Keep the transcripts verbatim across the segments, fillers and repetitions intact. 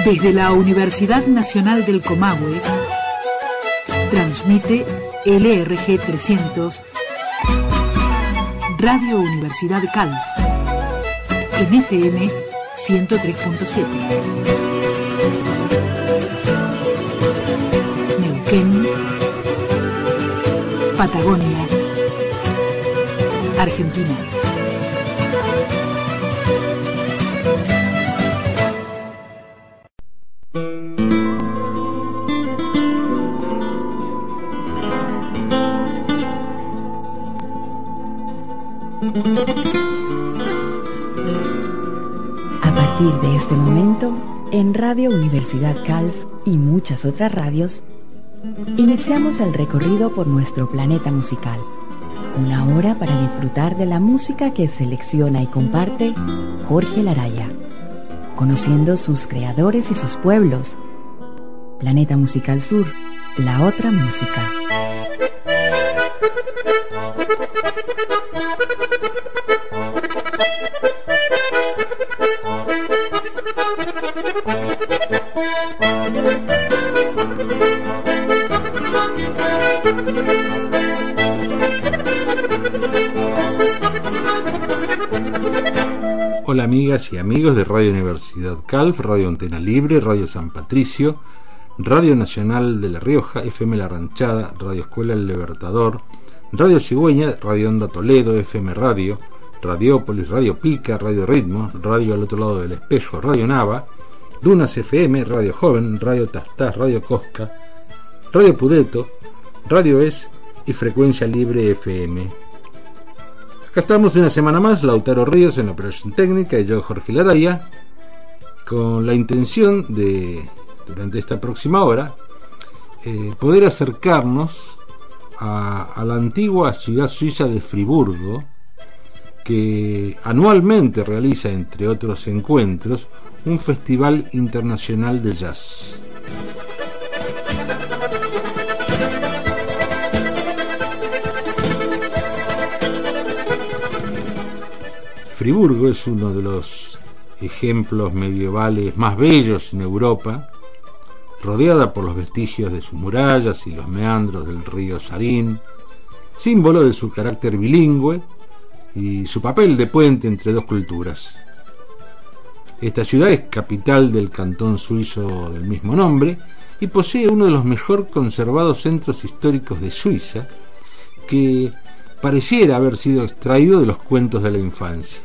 Desde la Universidad Nacional del Comahue, transmite L R G trescientos, Radio Universidad Calv, en F M ciento tres punto siete. Neuquén, Patagonia, Argentina. A partir de este momento, en Radio Universidad Calv y muchas otras radios, iniciamos el recorrido por nuestro planeta musical. Una hora para disfrutar de la música que selecciona y comparte Jorge Laraya, conociendo sus creadores y sus pueblos. Planeta Musical Sur, la otra música. Hola amigas y amigos de Radio Universidad Calv, Radio Antena Libre, Radio San Patricio, Radio Nacional de La Rioja, F M La Ranchada, Radio Escuela El Libertador, Radio Cigüeña, Radio Onda Toledo, F M Radio, Radiópolis, Radio Pica, Radio Ritmo, Radio Al Otro Lado del Espejo, Radio Nava, Dunas F M, Radio Joven, Radio Tastás, Radio Cosca, Radio Pudeto, Radio Es y Frecuencia Libre F M. Acá estamos una semana más, Lautaro Ríos en la operación técnica y yo, Jorge Laraya, con la intención de, durante esta próxima hora, eh, poder acercarnos a, a la antigua ciudad suiza de Friburgo, que anualmente realiza, entre otros encuentros, un festival internacional de jazz. Friburgo es uno de los ejemplos medievales más bellos en Europa, rodeada por los vestigios de sus murallas y los meandros del río Sarín, símbolo de su carácter bilingüe y su papel de puente entre dos culturas. Esta ciudad es capital del cantón suizo del mismo nombre y posee uno de los mejor conservados centros históricos de Suiza, que pareciera haber sido extraído de los cuentos de la infancia.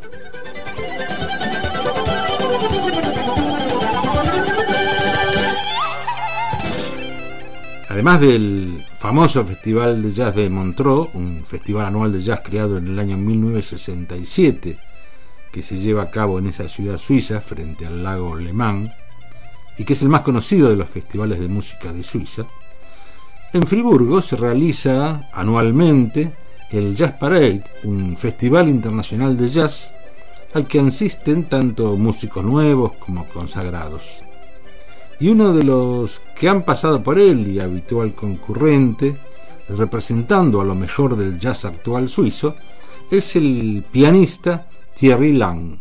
Además del famoso Festival de Jazz de Montreux, un festival anual de jazz creado en el año mil novecientos sesenta y siete, que se lleva a cabo en esa ciudad suiza frente al lago Le Mans, y que es el más conocido de los festivales de música de Suiza, en Friburgo se realiza anualmente el Jazz Parade, un festival internacional de jazz al que asisten tanto músicos nuevos como consagrados. Y uno de los que han pasado por él y habitual concurrente, representando a lo mejor del jazz actual suizo, es el pianista Thierry Lang.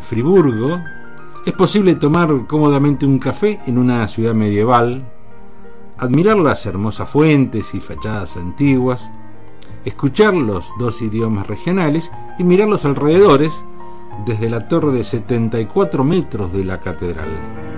Friburgo es posible tomar cómodamente un café en una ciudad medieval, admirar las hermosas fuentes y fachadas antiguas, escuchar los dos idiomas regionales y mirar los alrededores desde la torre de setenta y cuatro metros de la catedral.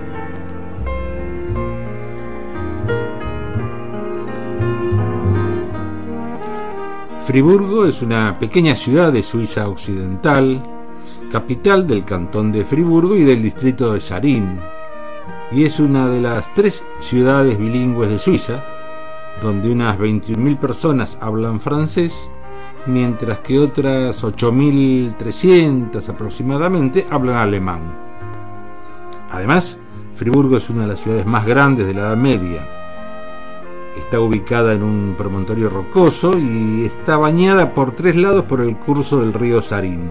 Friburgo es una pequeña ciudad de Suiza occidental, capital del cantón de Friburgo y del distrito de Sarín, y es una de las tres ciudades bilingües de Suiza, donde unas veintiún mil personas hablan francés, mientras que otras ocho mil trescientas aproximadamente hablan alemán. Además, Friburgo es una de las ciudades más grandes de la Edad Media. Está ubicada en un promontorio rocoso y está bañada por tres lados por el curso del río Sarín.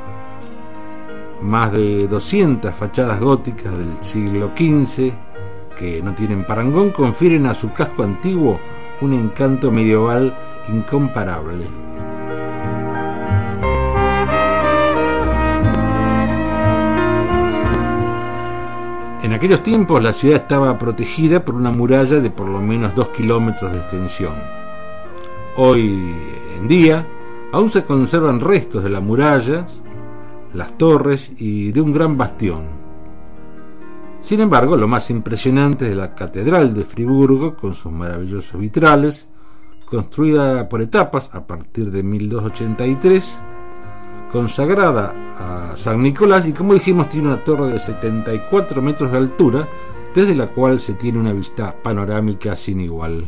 Más de doscientas fachadas góticas del siglo quince, que no tienen parangón, confieren a su casco antiguo un encanto medieval incomparable. En aquellos tiempos la ciudad estaba protegida por una muralla de por lo menos dos kilómetros de extensión. Hoy en día aún se conservan restos de las murallas, las torres y de un gran bastión. Sin embargo, lo más impresionante es la catedral de Friburgo, con sus maravillosos vitrales, construida por etapas a partir de mil doscientos ochenta y tres, consagrada a San Nicolás y, como dijimos, tiene una torre de setenta y cuatro metros de altura, desde la cual se tiene una vista panorámica sin igual.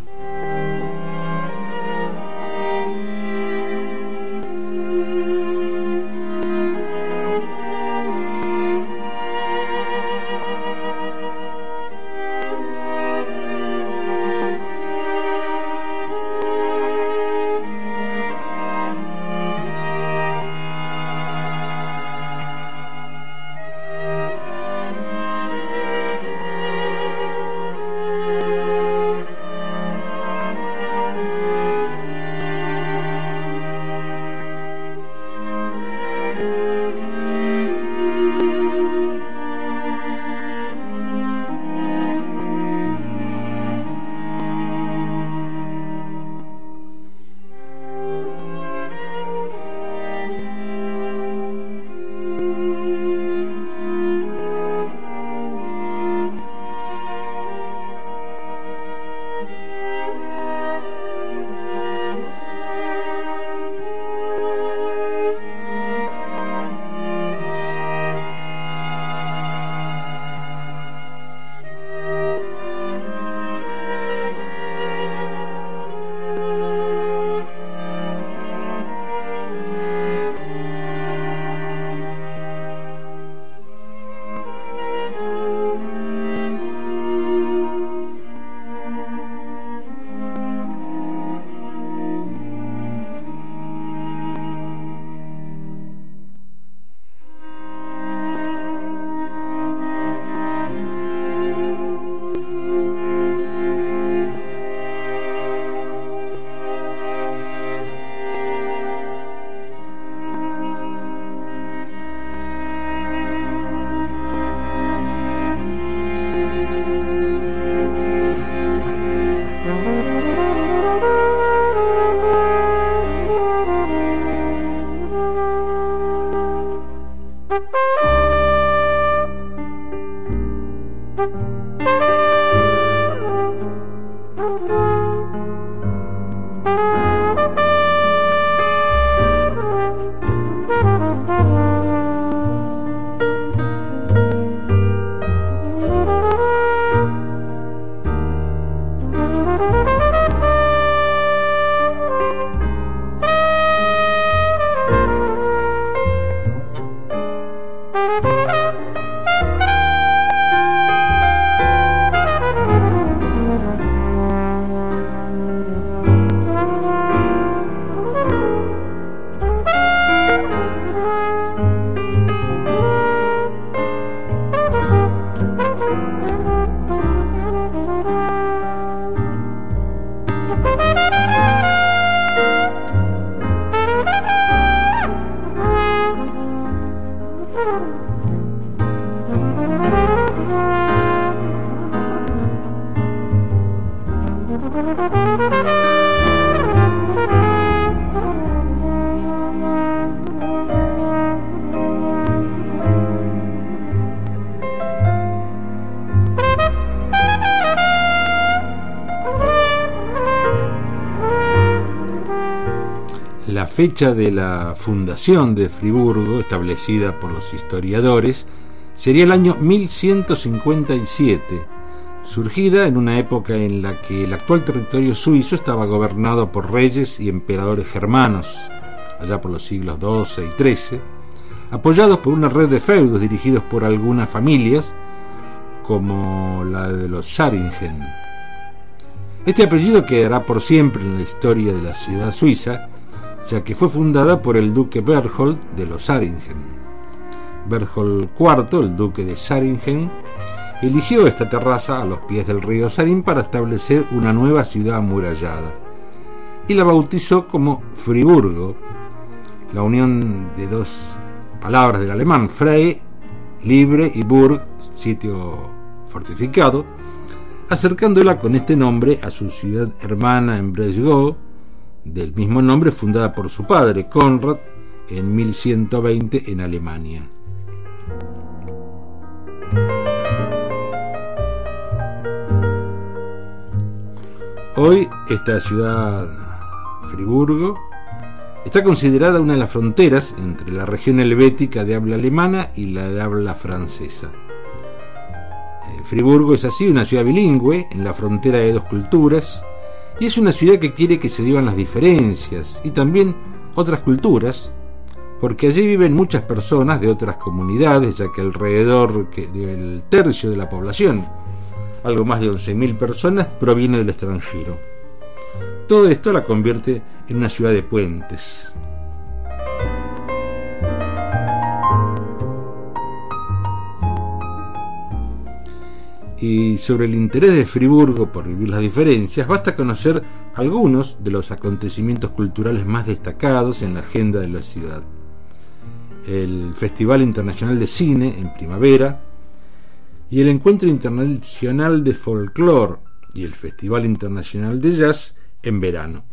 La fecha de la fundación de Friburgo, establecida por los historiadores, sería el año mil ciento cincuenta y siete, surgida en una época en la que el actual territorio suizo estaba gobernado por reyes y emperadores germanos, allá por los siglos doce y trece, apoyados por una red de feudos dirigidos por algunas familias, como la de los Saringen. Este apellido quedará por siempre en la historia de la ciudad suiza, ya que fue fundada por el duque Berthold de los Saringen. Berthold cuarto, el duque de Saringen, eligió esta terraza a los pies del río Sarin para establecer una nueva ciudad amurallada y la bautizó como Friburgo, la unión de dos palabras del alemán frei, libre, y burg, sitio fortificado, acercándola con este nombre a su ciudad hermana en Breslau, del mismo nombre, fundada por su padre, Conrad, en mil ciento veinte en Alemania. Hoy esta ciudad, Friburgo, está considerada una de las fronteras entre la región helvética de habla alemana y la de habla francesa. Friburgo es así una ciudad bilingüe en la frontera de dos culturas, y es una ciudad que quiere que se vivan las diferencias y también otras culturas, porque allí viven muchas personas de otras comunidades, ya que alrededor del tercio de la población, algo más de once mil personas, proviene del extranjero. Todo esto la convierte en una ciudad de puentes. Y sobre el interés de Friburgo por vivir las diferencias, basta conocer algunos de los acontecimientos culturales más destacados en la agenda de la ciudad. El Festival Internacional de Cine en primavera, y el Encuentro Internacional de Folclore y el Festival Internacional de Jazz en verano.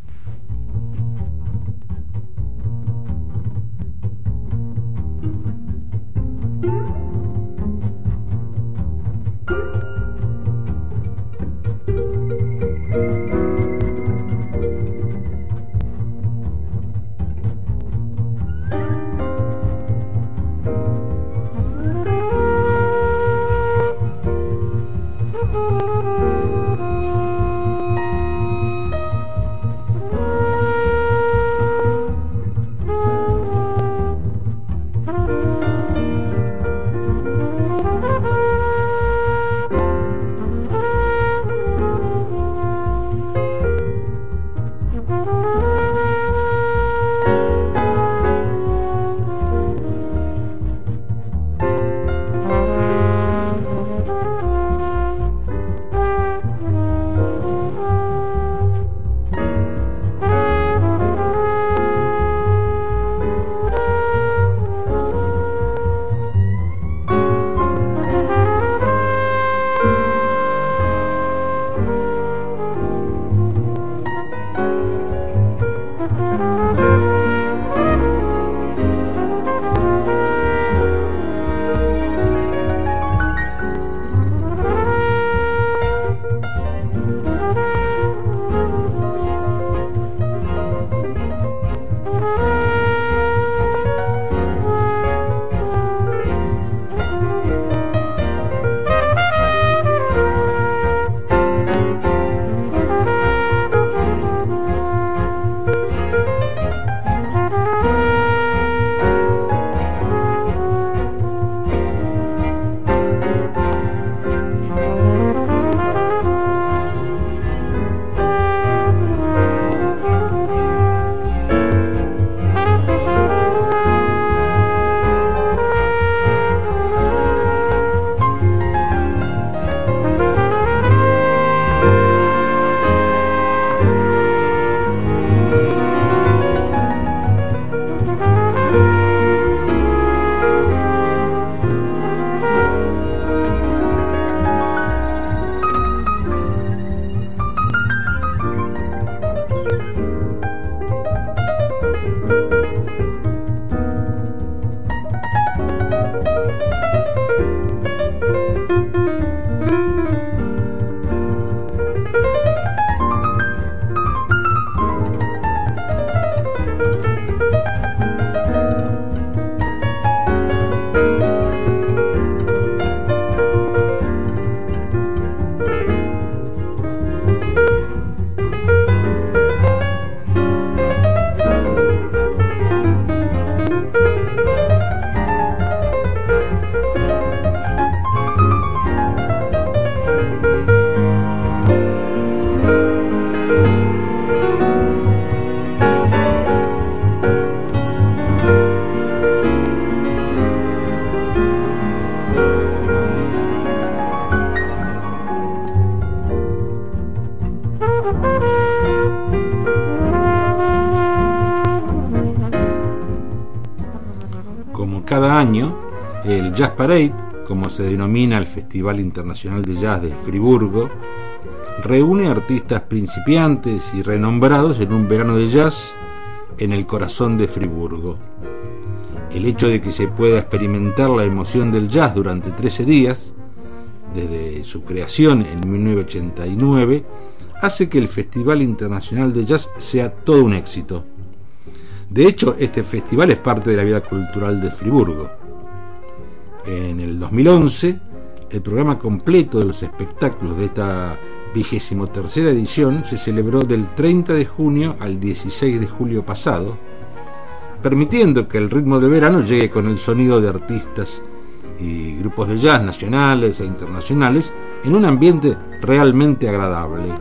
cada año, el Jazz Parade, como se denomina el Festival Internacional de Jazz de Friburgo, reúne artistas principiantes y renombrados en un verano de jazz en el corazón de Friburgo. El hecho de que se pueda experimentar la emoción del jazz durante trece días, desde su creación en mil novecientos ochenta y nueve, hace que el Festival Internacional de Jazz sea todo un éxito. De hecho, este festival es parte de la vida cultural de Friburgo. En el dos mil once, el programa completo de los espectáculos de esta vigésimo tercera edición se celebró del treinta de junio al dieciséis de julio pasado, permitiendo que el ritmo del verano llegue con el sonido de artistas y grupos de jazz nacionales e internacionales en un ambiente realmente agradable.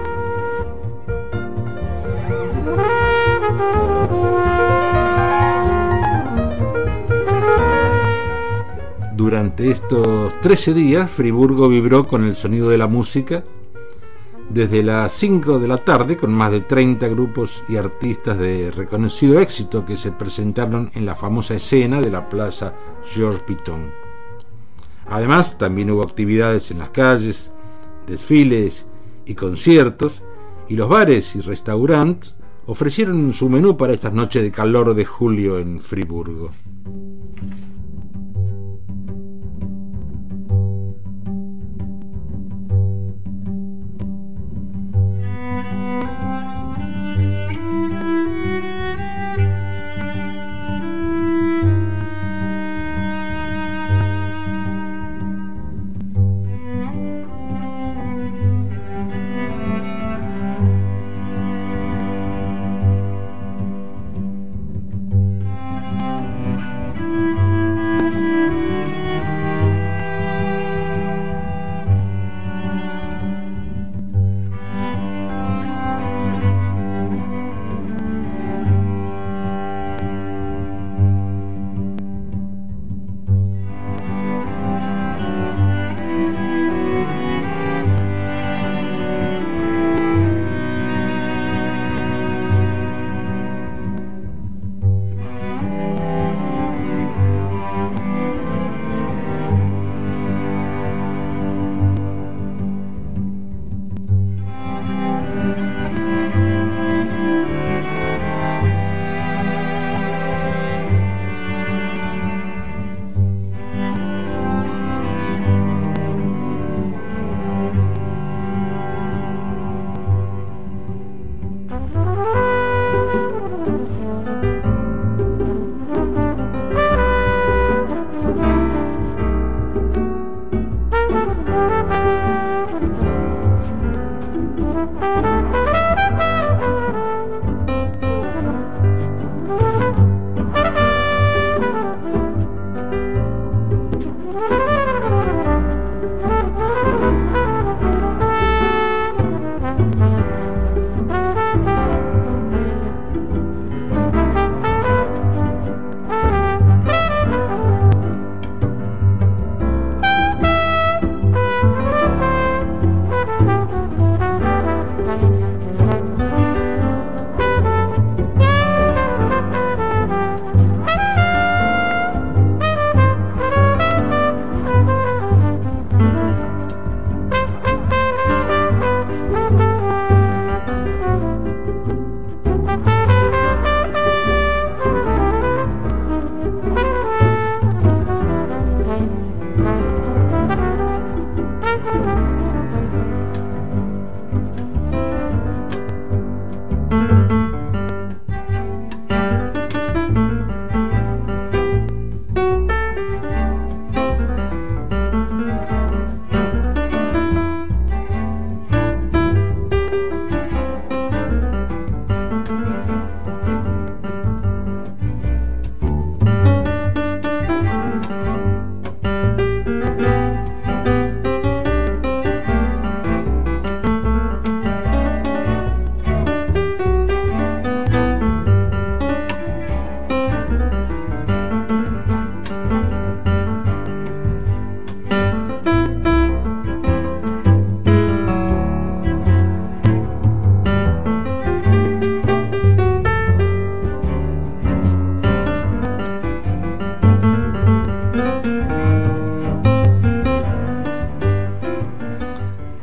Durante estos trece días, Friburgo vibró con el sonido de la música desde las cinco de la tarde, con más de treinta grupos y artistas de reconocido éxito que se presentaron en la famosa escena de la Plaza Georges Piton. Además, también hubo actividades en las calles, desfiles y conciertos, y los bares y restaurantes ofrecieron su menú para estas noches de calor de julio en Friburgo.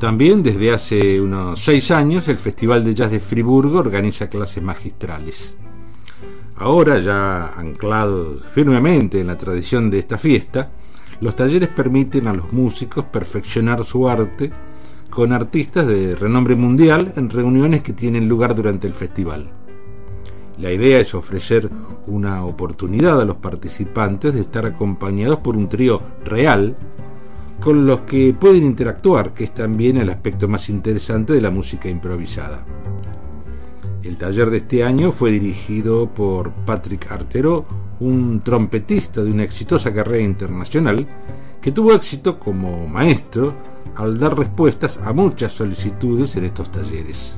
También desde hace unos seis años el Festival de Jazz de Friburgo organiza clases magistrales. Ahora, ya anclado firmemente en la tradición de esta fiesta, los talleres permiten a los músicos perfeccionar su arte con artistas de renombre mundial en reuniones que tienen lugar durante el festival. La idea es ofrecer una oportunidad a los participantes de estar acompañados por un trío real con los que pueden interactuar, que es también el aspecto más interesante de la música improvisada. El taller de este año fue dirigido por Patrick Artero, un trompetista de una exitosa carrera internacional que tuvo éxito como maestro al dar respuestas a muchas solicitudes en estos talleres.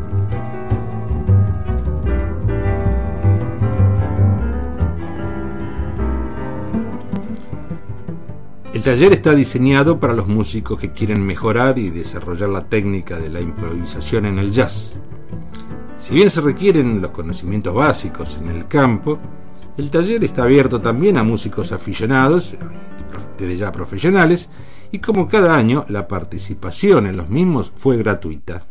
El taller está diseñado para los músicos que quieren mejorar y desarrollar la técnica de la improvisación en el jazz. Si bien se requieren los conocimientos básicos en el campo, el taller está abierto también a músicos aficionados, desde ya profesionales, y como cada año, la participación en los mismos fue gratuita.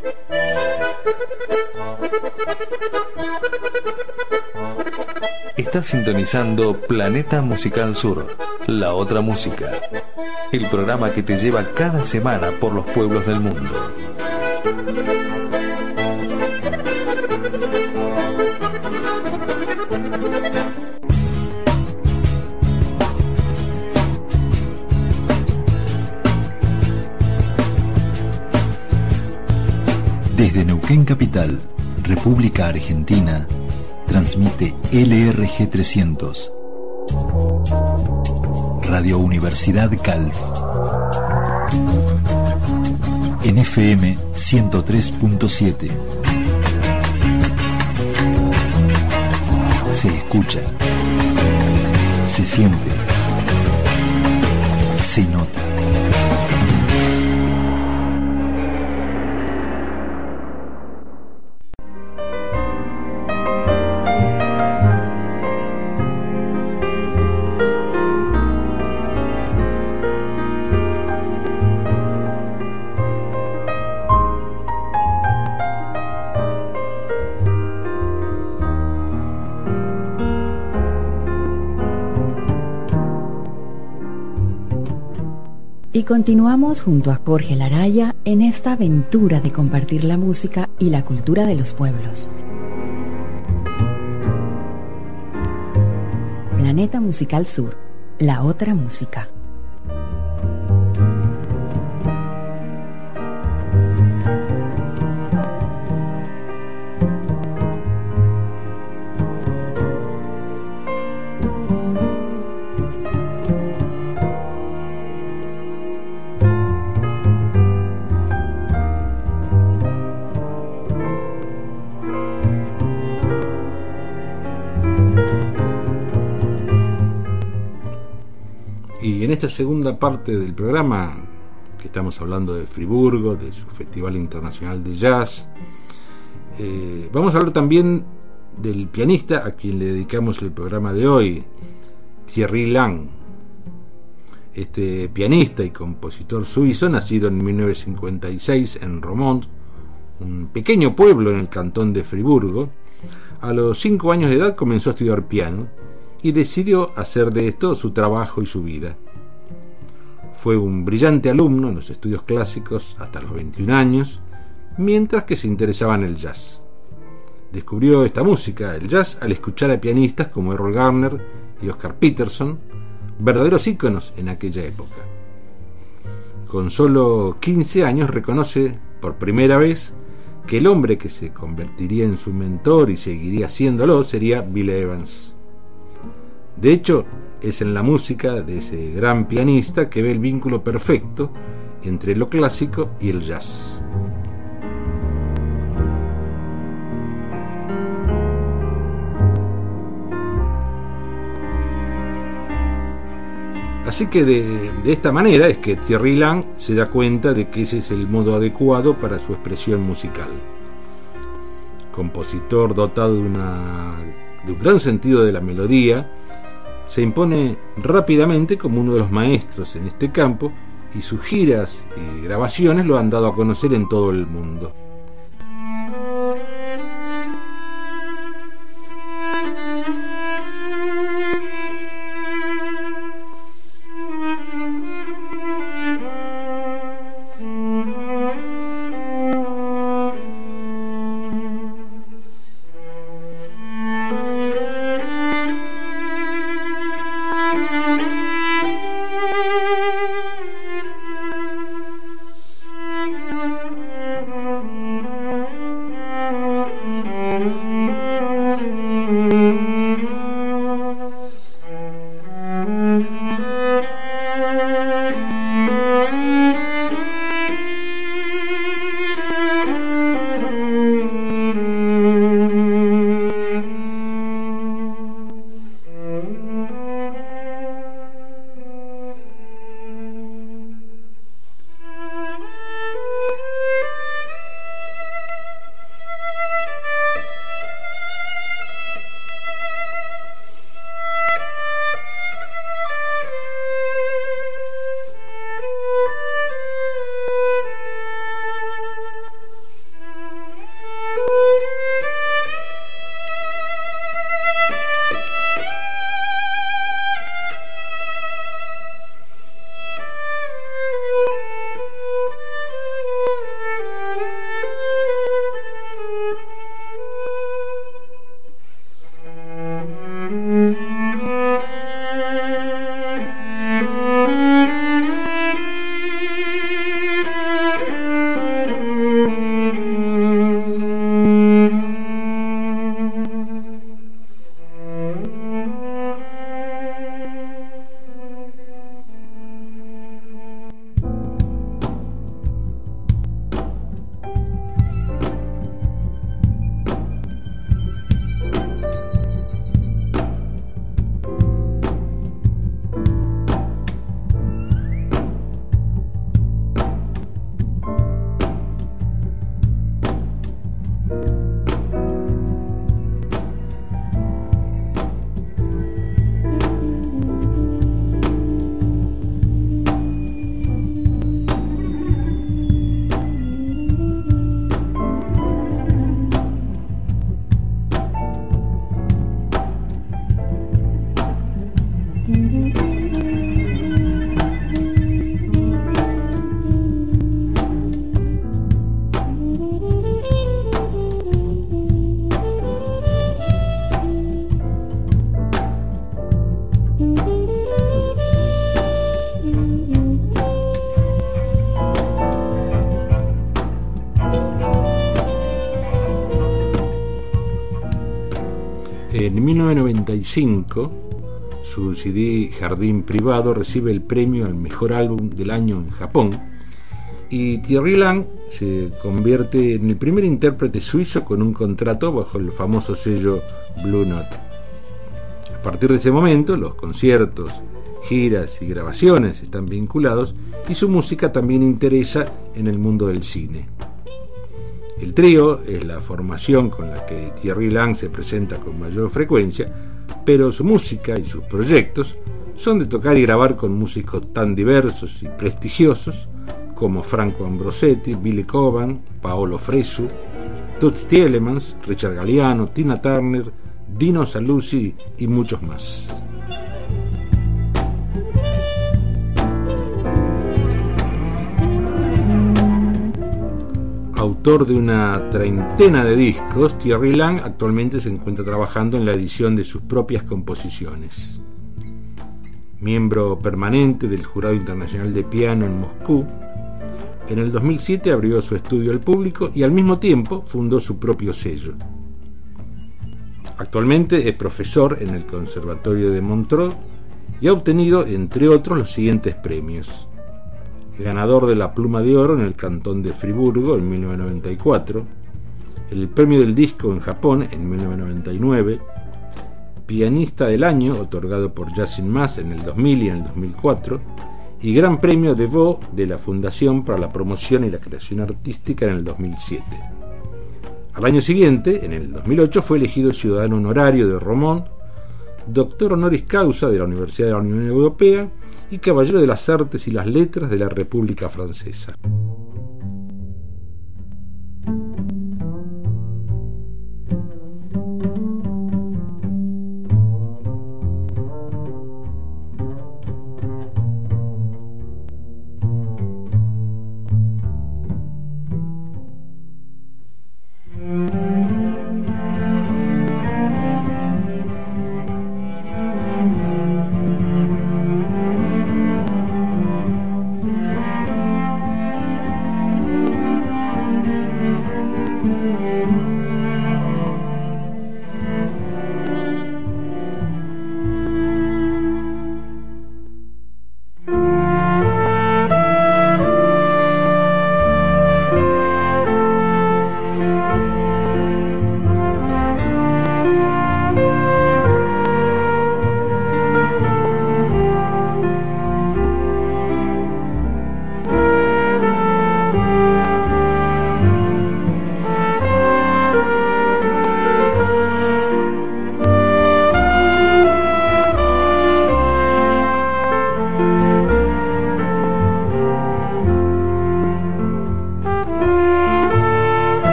Estás sintonizando Planeta Musical Sur, la otra música. El programa que te lleva cada semana por los pueblos del mundo. Desde Neuquén Capital, República Argentina, transmite L R G trescientos, Radio Universidad Calf, en F M ciento tres punto siete. Se escucha, se siente, se nota. Y continuamos junto a Jorge Laraya en esta aventura de compartir la música y la cultura de los pueblos. Planeta Musical Sur, la otra música. Y en esta segunda parte del programa, que estamos hablando de Friburgo, de su Festival Internacional de Jazz, eh, vamos a hablar también del pianista a quien le dedicamos el programa de hoy, Thierry Lang. Este pianista y compositor suizo, nacido en mil novecientos cincuenta y seis en Romont, un pequeño pueblo en el cantón de Friburgo, a los cinco años de edad comenzó a estudiar piano y decidió hacer de esto su trabajo y su vida. Fue un brillante alumno en los estudios clásicos hasta los veintiún años, mientras que se interesaba en el jazz. Descubrió esta música, el jazz, al escuchar a pianistas como Errol Garner y Oscar Peterson, verdaderos íconos en aquella época. Con solo quince años reconoce por primera vez que el hombre que se convertiría en su mentor y seguiría haciéndolo sería Bill Evans. De hecho, es en la música de ese gran pianista que ve el vínculo perfecto entre lo clásico y el jazz. Así que de, de esta manera es que Thierry Lang se da cuenta de que ese es el modo adecuado para su expresión musical. Compositor dotado de, una, de un gran sentido de la melodía, se impone rápidamente como uno de los maestros en este campo y sus giras y grabaciones lo han dado a conocer en todo el mundo. En mil novecientos noventa y cinco, su C D Jardín Privado recibe el premio al mejor álbum del año en Japón, y Thierry Lang se convierte en el primer intérprete suizo con un contrato bajo el famoso sello Blue Note. A partir de ese momento, los conciertos, giras y grabaciones están vinculados, y su música también interesa en el mundo del cine. El trío es la formación con la que Thierry Lang se presenta con mayor frecuencia, pero su música y sus proyectos son de tocar y grabar con músicos tan diversos y prestigiosos como Franco Ambrosetti, Billy Cobham, Paolo Fresu, Toots Thielemans, Richard Galliano, Tina Turner, Dino Saluzzi y muchos más. Autor de una treintena de discos, Thierry Lang actualmente se encuentra trabajando en la edición de sus propias composiciones. Miembro permanente del Jurado Internacional de Piano en Moscú, en el dos mil siete abrió su estudio al público y al mismo tiempo fundó su propio sello. Actualmente es profesor en el Conservatorio de Montreux y ha obtenido, entre otros, los siguientes premios: ganador de la Pluma de Oro en el Cantón de Friburgo en mil novecientos noventa y cuatro, el Premio del Disco en Japón en mil novecientos noventa y nueve, Pianista del Año otorgado por Jazz in Mass en el dos mil y en el dos mil cuatro, y Gran Premio de Vaux de la Fundación para la Promoción y la Creación Artística en el dos mil siete. Al año siguiente, en el dos mil ocho, fue elegido ciudadano honorario de Romont, doctor honoris causa de la Universidad de la Unión Europea y caballero de las Artes y las Letras de la República Francesa.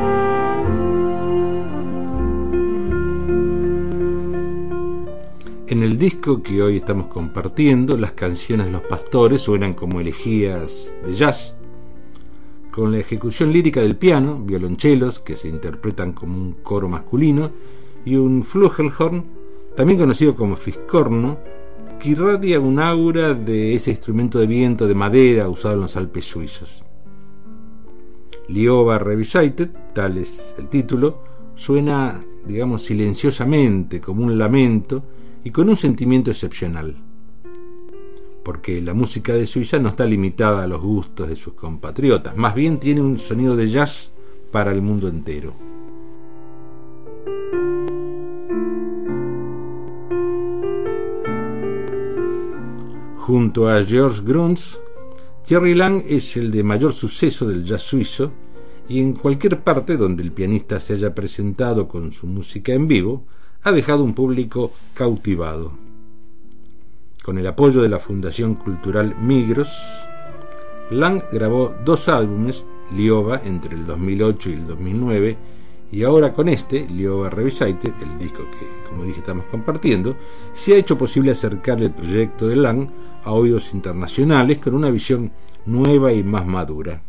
En En el disco que hoy estamos compartiendo, las canciones de los Pastores suenan como elegías de jazz, con la ejecución lírica del piano, violonchelos que se interpretan como un coro masculino y un flugelhorn, también conocido como fiscorno, que irradia un aura de ese instrumento de viento de madera usado en los Alpes suizos. Lioba Revisited, tal es el título, suena, digamos, silenciosamente, como un lamento y con un sentimiento excepcional, porque la música de Suiza no está limitada a los gustos de sus compatriotas, más bien tiene un sonido de jazz para el mundo entero. Junto a George Gruntz, Thierry Lang es el de mayor suceso del jazz suizo, y en cualquier parte donde el pianista se haya presentado con su música en vivo, ha dejado un público cautivado. Con el apoyo de la Fundación Cultural Migros, Lang grabó dos álbumes, Lioba entre el dos mil ocho y el dos mil nueve, y ahora con este, Lioba Revisited, el disco que, como dije, estamos compartiendo, se ha hecho posible acercar el proyecto de Lang a oídos internacionales con una visión nueva y más madura.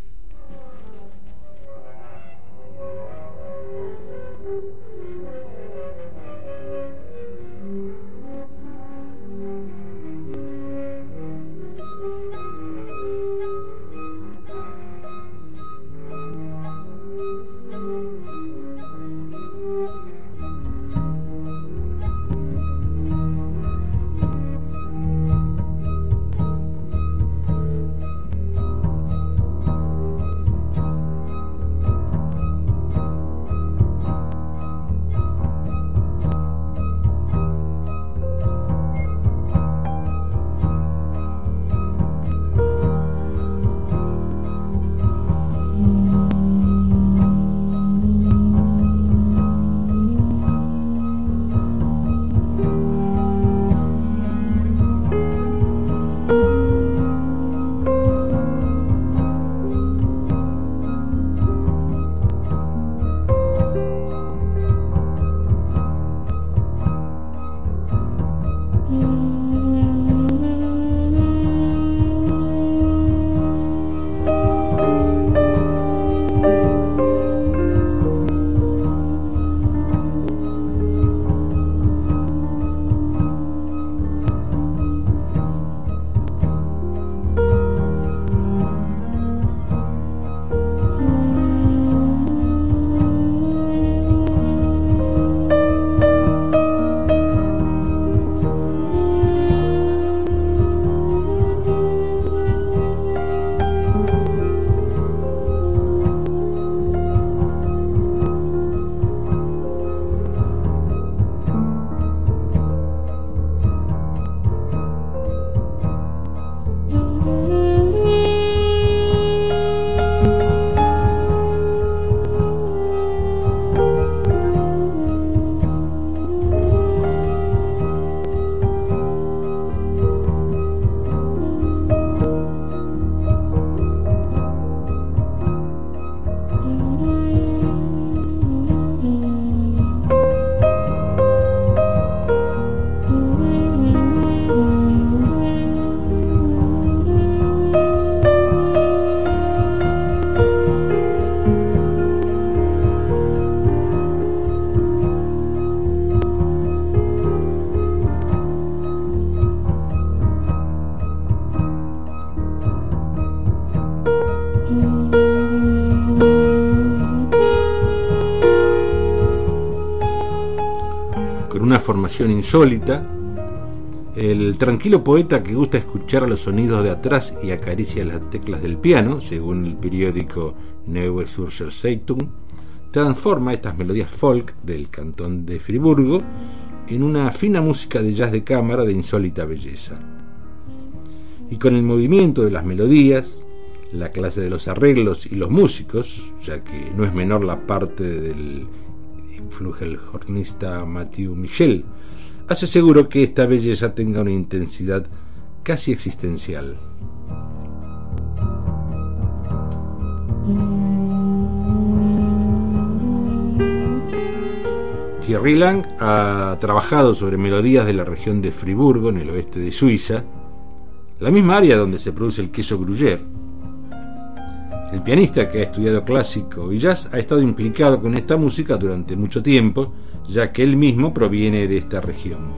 Una formación insólita, el tranquilo poeta que gusta escuchar los sonidos de atrás y acaricia las teclas del piano, según el periódico Neue Zürcher Zeitung, transforma estas melodías folk del cantón de Friburgo en una fina música de jazz de cámara de insólita belleza. Y con el movimiento de las melodías, la clase de los arreglos y los músicos, ya que no es menor la parte del flugelhornista Mathieu Michel, hace seguro que esta belleza tenga una intensidad casi existencial. Thierry Lang ha trabajado sobre melodías de la región de Friburgo, en el oeste de Suiza, la misma área donde se produce el queso gruyère. El pianista, que ha estudiado clásico y jazz, ha estado implicado con esta música durante mucho tiempo, ya que él mismo proviene de esta región.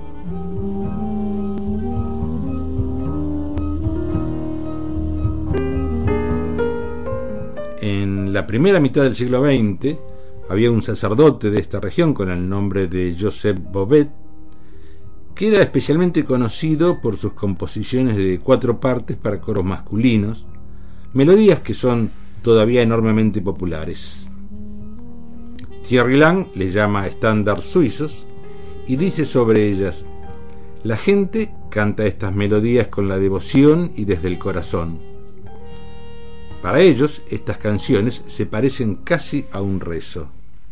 En la primera mitad del siglo veinte había un sacerdote de esta región con el nombre de Joseph Bobet, que era especialmente conocido por sus composiciones de cuatro partes para coros masculinos, melodías que son todavía enormemente populares. Thierry Lang les llama estándares suizos y dice sobre ellas: la gente canta estas melodías con la devoción y desde el corazón. Para ellos, estas canciones se parecen casi a un rezo.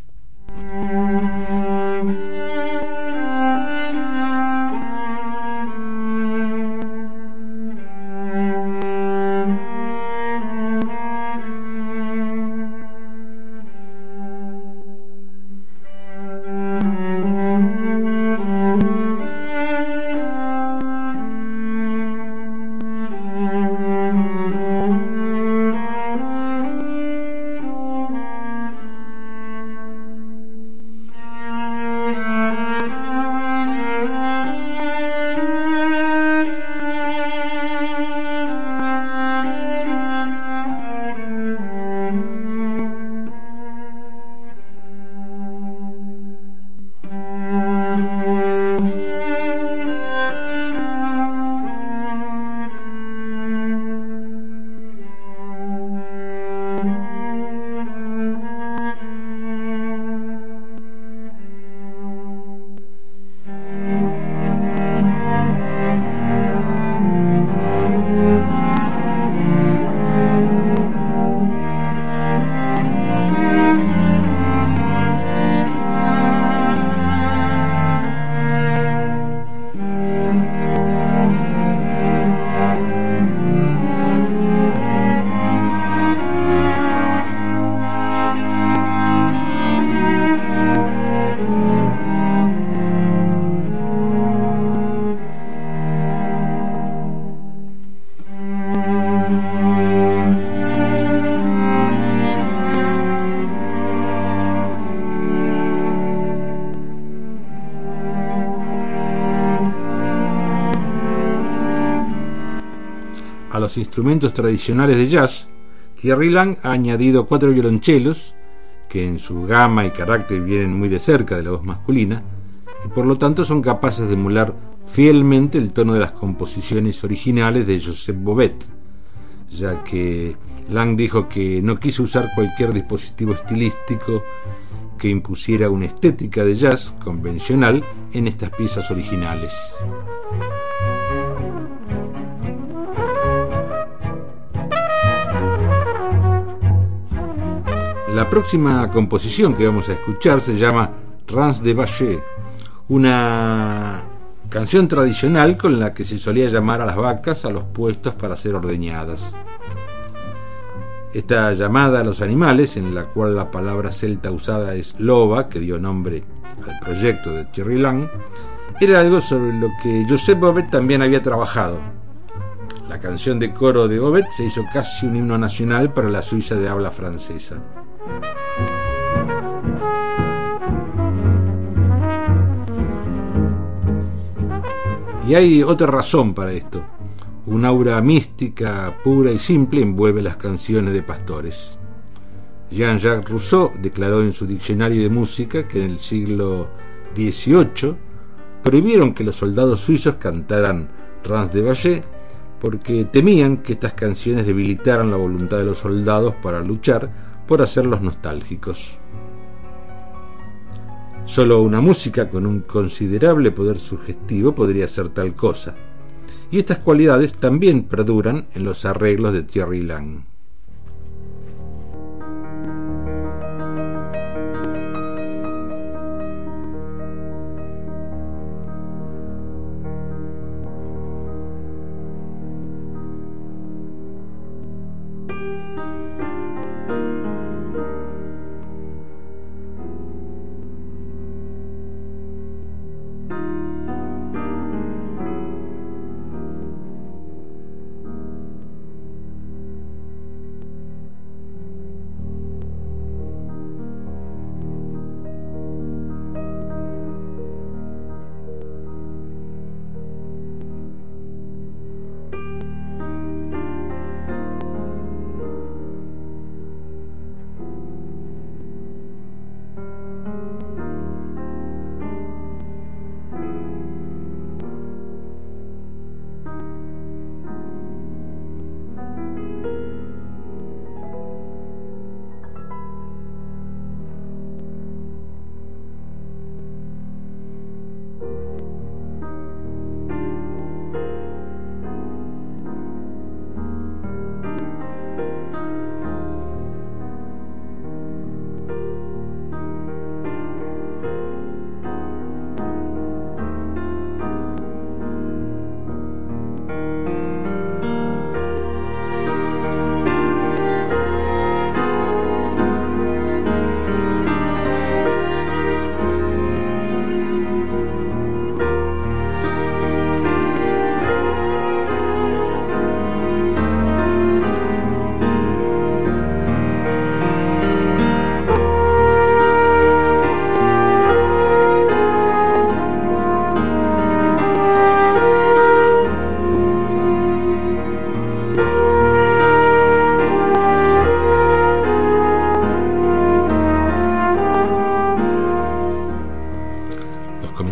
A los instrumentos tradicionales de jazz, Thierry Lang ha añadido cuatro violonchelos, que en su gama y carácter vienen muy de cerca de la voz masculina, y por lo tanto son capaces de emular fielmente el tono de las composiciones originales de Joseph Bobet, ya que Lang dijo que no quiso usar cualquier dispositivo estilístico que impusiera una estética de jazz convencional en estas piezas originales. La próxima composición que vamos a escuchar se llama Rance de Vacher, una canción tradicional con la que se solía llamar a las vacas a los puestos para ser ordeñadas. Esta llamada a los animales, en la cual la palabra celta usada es loba, que dio nombre al proyecto de Thierry Lang, era algo sobre lo que Joseph Bobet también había trabajado. La canción de coro de Bobet se hizo casi un himno nacional para la Suiza de habla francesa. Y hay otra razón para esto. Un aura mística, pura y simple envuelve las canciones de pastores. Jean-Jacques Rousseau declaró en su diccionario de música que en el siglo dieciocho prohibieron que los soldados suizos cantaran Rance de Vacher porque temían que estas canciones debilitaran la voluntad de los soldados para luchar, por hacerlos nostálgicos. Solo una música con un considerable poder sugestivo podría hacer tal cosa, y estas cualidades también perduran en los arreglos de Thierry Lang.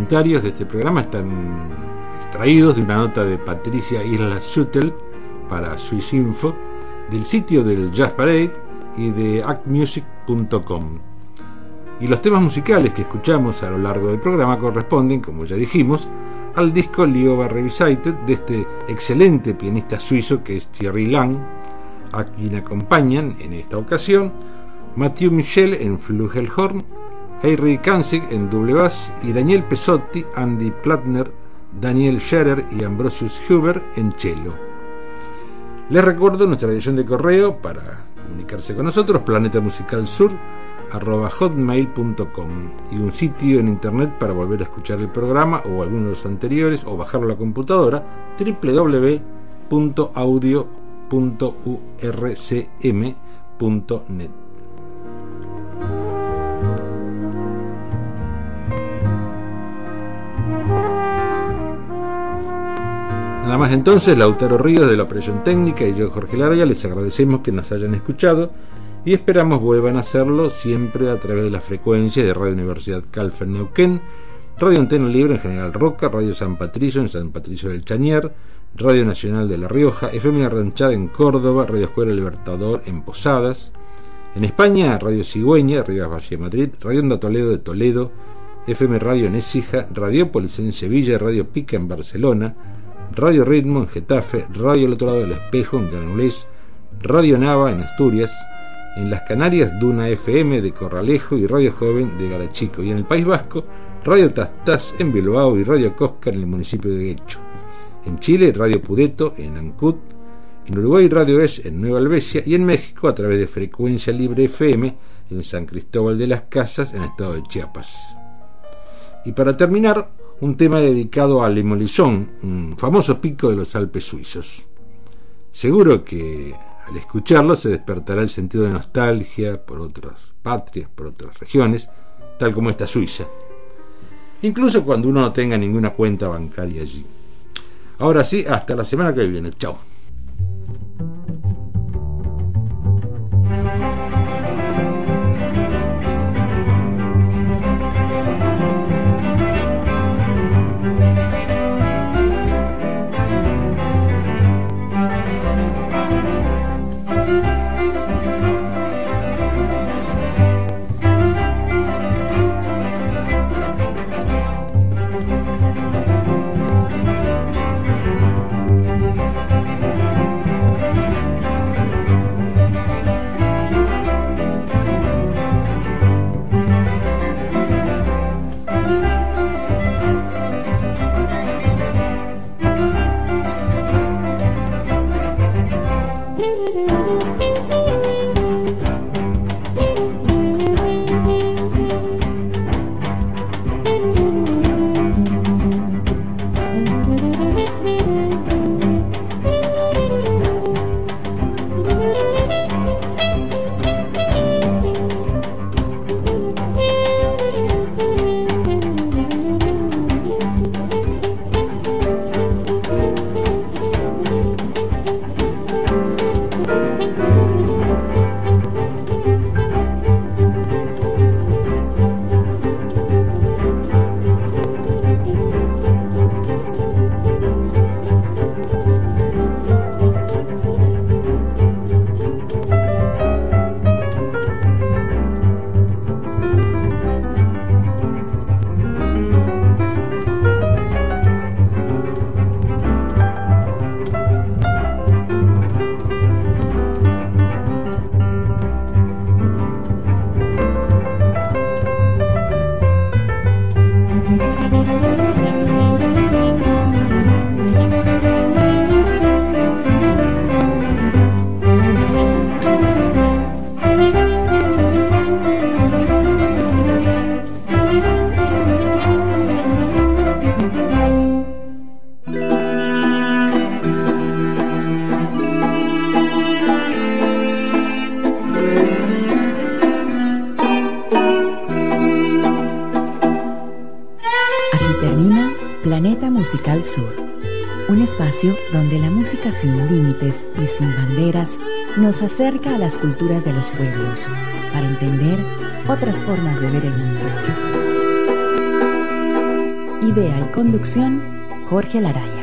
comentarios de este programa están extraídos de una nota de Patricia Islas Schuttel para Swiss Info, del sitio del Jazz Parade y de act music punto com. Y los temas musicales que escuchamos a lo largo del programa corresponden, como ya dijimos, al disco Lioba Revisited de este excelente pianista suizo que es Thierry Lang, a quien acompañan en esta ocasión Mathieu Michel en flugelhorn, Heiri Kanzig en doble bass y Daniel Pesotti, Andy Plattner, Daniel Scherer y Ambrosius Huber en cello. Les recuerdo nuestra dirección de correo para comunicarse con nosotros, planetamusicalsur arroba hotmail punto com, y un sitio en internet para volver a escuchar el programa o alguno de los anteriores o bajarlo a la computadora, doble u doble u doble u punto audio punto u r c m punto net. Nada más entonces, Lautaro Ríos de la Operación Técnica y yo, Jorge Larga, les agradecemos que nos hayan escuchado y esperamos vuelvan a hacerlo siempre a través de la frecuencia de Radio Universidad Calf en Neuquén, Radio Antena Libre en General Roca, Radio San Patricio en San Patricio del Chañar, Radio Nacional de La Rioja, F M La Ranchada en Córdoba, Radio Escuela Libertador en Posadas, en España Radio Cigüeña, Rivas Valle Madrid, Radio Onda Toledo de Toledo, F M Radio en Écija, Radiópolis en Sevilla, Radio Pica en Barcelona, Radio Ritmo en Getafe, Radio al otro lado del espejo en Granollers, Radio Nava en Asturias, en las Canarias Duna F M de Corralejo y Radio Joven de Garachico, y en el País Vasco Radio Tastás en Bilbao y Radio Cosca en el municipio de Guecho. En Chile Radio Pudeto en Ancud, en Uruguay Radio Es en Nueva Albesia y en México a través de Frecuencia Libre F M en San Cristóbal de las Casas en el estado de Chiapas. Y para terminar, un tema dedicado a Le Molison, un famoso pico de los Alpes suizos. Seguro que al escucharlo se despertará el sentido de nostalgia por otras patrias, por otras regiones, tal como esta Suiza, incluso cuando uno no tenga ninguna cuenta bancaria allí. Ahora sí, hasta la semana que viene. Chao. Musical Sur, un espacio donde la música sin límites y sin banderas nos acerca a las culturas de los pueblos para entender otras formas de ver el mundo. Idea y conducción, Jorge Laraya.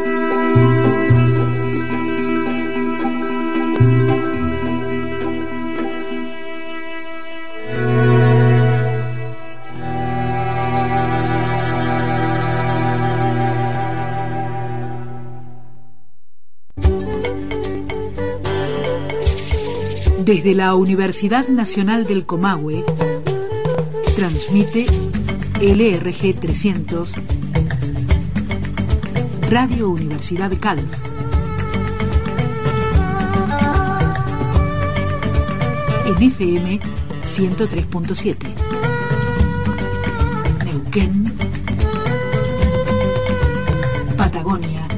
Desde la Universidad Nacional del Comahue, transmite L R G trescientos, Radio Universidad Calf. En F M ciento tres punto siete. Neuquén, Patagonia,